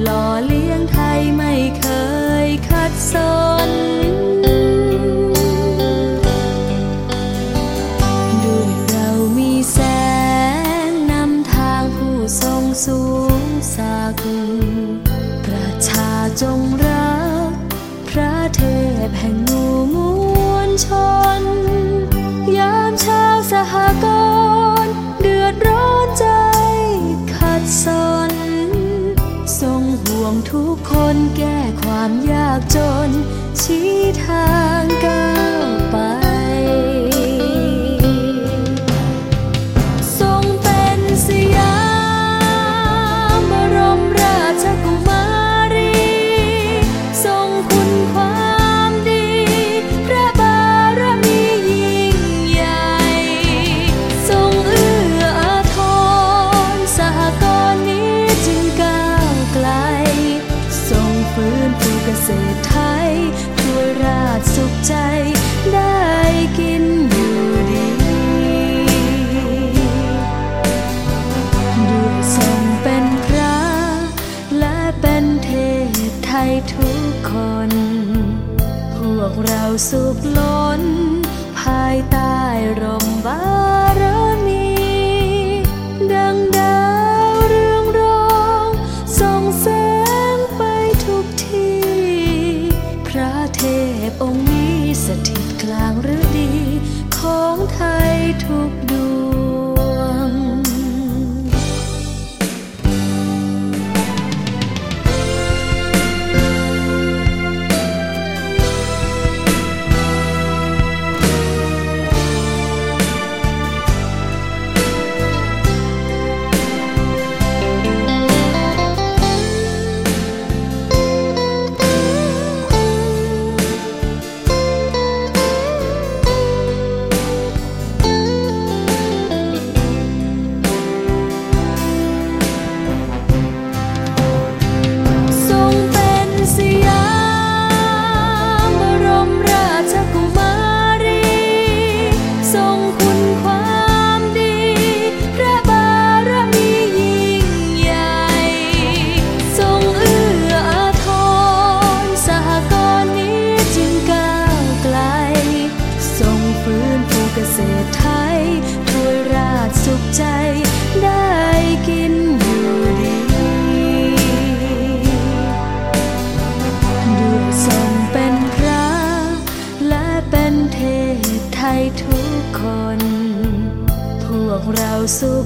หล่อเลี้ยงไทยไม่เคยขัดสนด้วยเรามีแสงนำทางผู้ทรงสูงสักดิ์ประชาจงรักพระเทพแห่งหมู่มวลชนยามชาวสหกรณ์เดือดร้อนใจขัดสนทรงห่วงทุกคนแก้ความยากจนชี้ทางก้าวไปทรงเป็นสยามบรมราชกุมารีทรงคุณความดีพระบารมียิ่งใหญ่ทรงเอื้ออาทรสหกรณ์นี้จึงก้าวไกลทรงฟื้นฟูเกษตรไทยทั่วราชสุขใจได้กินอยู่ดีด้วยทรงเป็นพระและเป็นเทพไทยทุกคนพวกเราสุขล้นภายใต้ร่มบารมีดังดาวเรืองรองส่องแสงไปทุกที่พระเทพองค์นี้สถิตกลางฤดีของไทยทุกดวงเกษตรไทยทั่วราชสุขใจได้กินอยู่ดีด้วยทรงเป็นพระและเป็นเทพไทยทุกคนพวกเราสุ